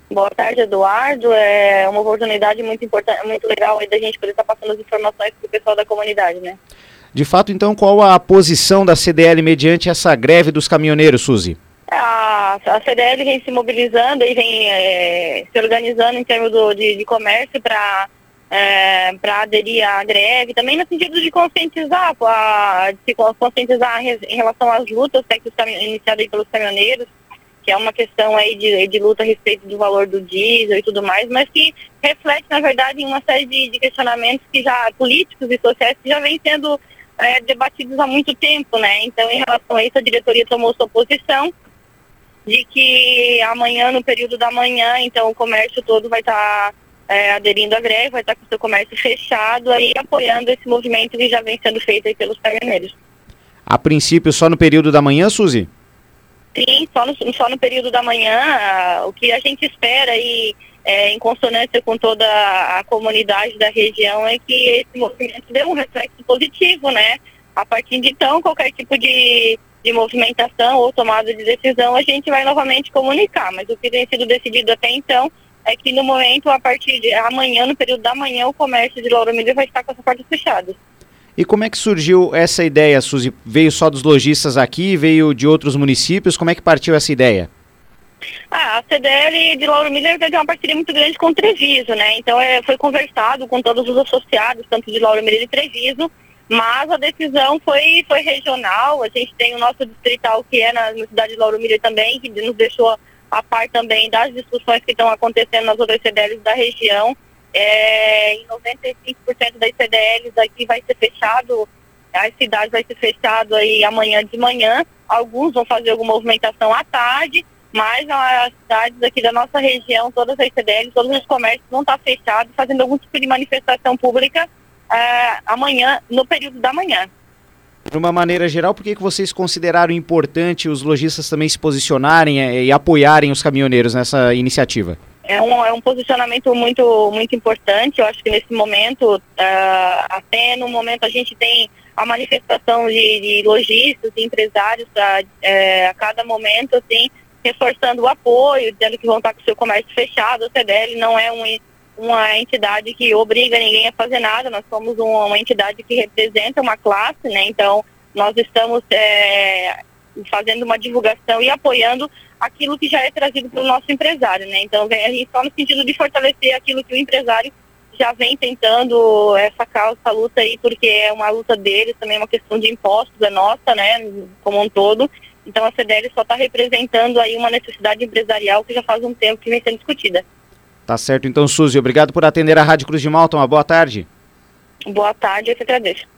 Boa tarde, Eduardo. É uma oportunidade muito importante, muito legal aí da gente poder estar passando as informações para o pessoal da comunidade, né? De fato, então, qual a posição da CDL mediante essa greve dos caminhoneiros, Suzy? A CDL vem se mobilizando e vem se organizando em termos de comércio para aderir à greve, também no sentido de conscientizar, em relação às lutas iniciadas aí pelos caminhoneiros, que é uma questão aí de luta a respeito do valor do diesel e tudo mais, mas que reflete, na verdade, em uma série de questionamentos que já políticos e sociais que já vêm sendo debatidos há muito tempo, né? Então, em relação a isso, a diretoria tomou sua posição de que amanhã, no período da manhã, então o comércio todo vai estar aderindo à greve, vai estar com o seu comércio fechado, aí apoiando esse movimento que já vem sendo feito aí pelos caminhoneiros. A princípio, só no período da manhã, Suzy? Sim, só no período da manhã. O que a gente espera aí, em consonância com toda a comunidade da região, é que esse movimento dê um reflexo positivo, né? A partir de então, qualquer tipo de movimentação ou tomada de decisão, a gente vai novamente comunicar. Mas o que tem sido decidido até então é que no momento, a partir de amanhã, no período da manhã, o comércio de Lauro Miller vai estar com as portas fechadas. E como é que surgiu essa ideia, Suzy? Veio só dos lojistas aqui, veio de outros municípios? Como é que partiu essa ideia? A CDL de Lauro Miller teve uma parceria muito grande com o Treviso, né? Então foi conversado com todos os associados, tanto de Lauro Miller e Treviso, mas a decisão foi regional. A gente tem o nosso distrital, que é na cidade de Lauro Miller também, que nos deixou a par também das discussões que estão acontecendo nas outras CDLs da região. Em 95% das CDLs aqui vai ser fechado, a cidade vai ser fechado aí amanhã de manhã. Alguns vão fazer alguma movimentação à tarde, mas as cidades aqui da nossa região, todas as CDLs, todos os comércios vão estar fechados, fazendo algum tipo de manifestação pública amanhã, no período da manhã. De uma maneira geral, por que vocês consideraram importante os lojistas também se posicionarem e apoiarem os caminhoneiros nessa iniciativa? É um posicionamento muito, muito importante. Eu acho que nesse momento, até no momento a gente tem a manifestação de lojistas e empresários a cada momento, assim, reforçando o apoio, dizendo que vão estar com o seu comércio fechado. A CDL não é uma entidade que obriga ninguém a fazer nada, nós somos uma entidade que representa uma classe, né? Então nós estamos fazendo uma divulgação e apoiando aquilo que já é trazido pelo nosso empresário, né? Então vem a gente só no sentido de fortalecer aquilo que o empresário já vem tentando, essa causa, essa luta aí, porque é uma luta deles, também é uma questão de impostos, é nossa, né, como um todo. Então a CDL só está representando aí uma necessidade empresarial que já faz um tempo que vem sendo discutida. Tá certo, então, Suzy, obrigado por atender a Rádio Cruz de Malta, uma boa tarde. Boa tarde, eu que agradeço.